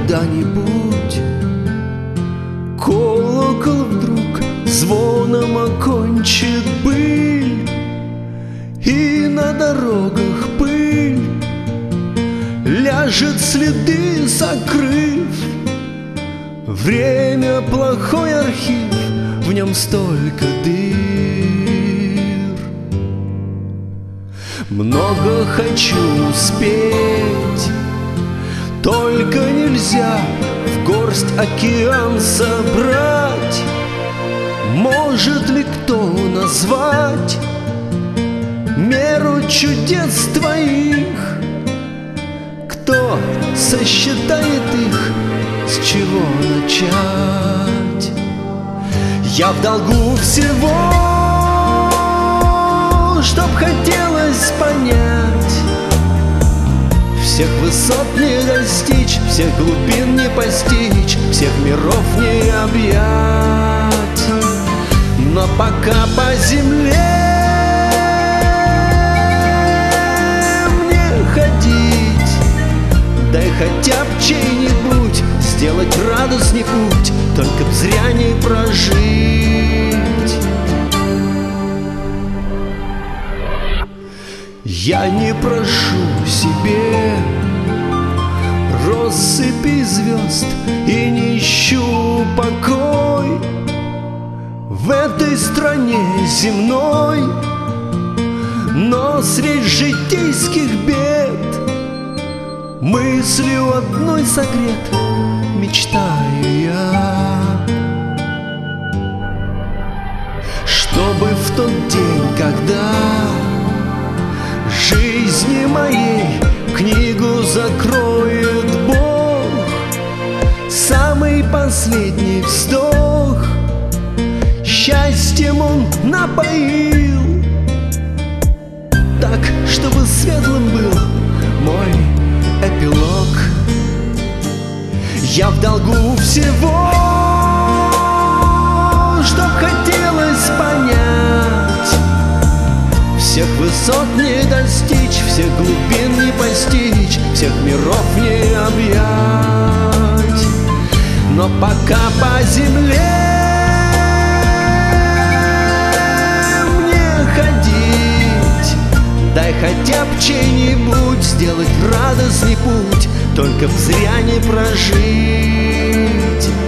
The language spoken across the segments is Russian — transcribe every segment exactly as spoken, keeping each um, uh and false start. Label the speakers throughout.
Speaker 1: когда-нибудь колокол вдруг звоном окончит быль, и на дорогах пыль ляжет, следы закрыв. Время — плохой архив, в нем столько дыр. Много хочу успеть, только нельзя в горсть океан собрать. Может ли кто назвать меру чудес твоих? Кто сосчитает их? С чего начать? Я в долгу всего, чтоб хотелось понять. Всех высот не достичь, всех глубин не постичь, всех миров не объять. Но пока по земле мне ходить, дай хотя б чей-нибудь сделать радостный путь, только б зря не прожить. Я не прошу себе россыпи звезд и не ищу покой в этой стране земной, но средь житейских бед мыслью одной согрет мечтаю я, чтобы в тот день, когда жизни моей книгу закроет Бог, самый последний вздох счастьем Он напоил, так, чтобы светлым был мой эпилог. Я в долгу всего, чтоб хотелось понять. Всех высот не достичь, всех глубин не постичь, всех миров не объять. Но пока по земле мне ходить, дай хотя б чей-нибудь сделать радостный путь, только б зря не прожить.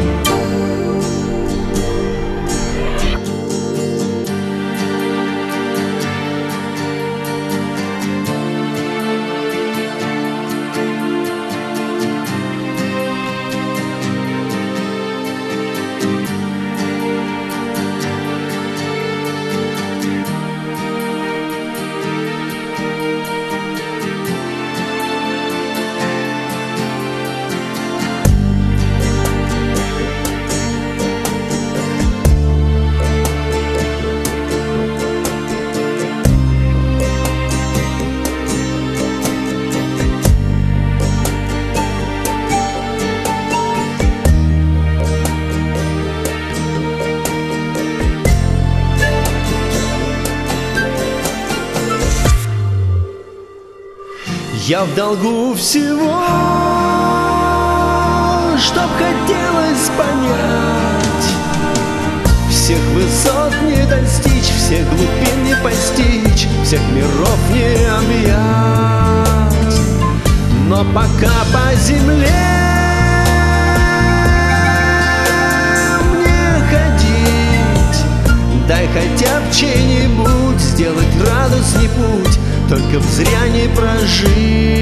Speaker 1: Я в долгу всего, чтоб хотелось понять. Всех высот не достичь, всех глубин не постичь, всех миров не объять. Но пока по земле мне ходить, дай хотя б чей-нибудь сделать радостный путь, только б зря не прожить.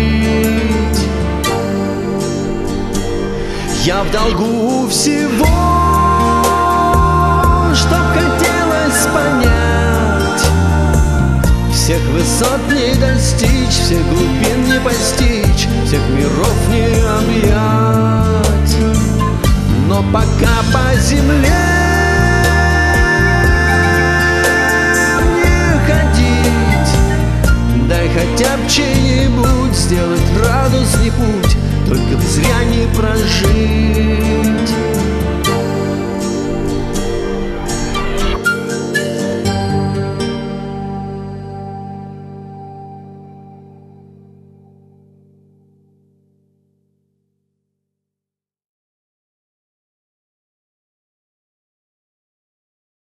Speaker 1: Я в долгу всего, чтоб хотелось понять. Всех высот не достичь, всех глубин не постичь, всех миров не объять. Но пока по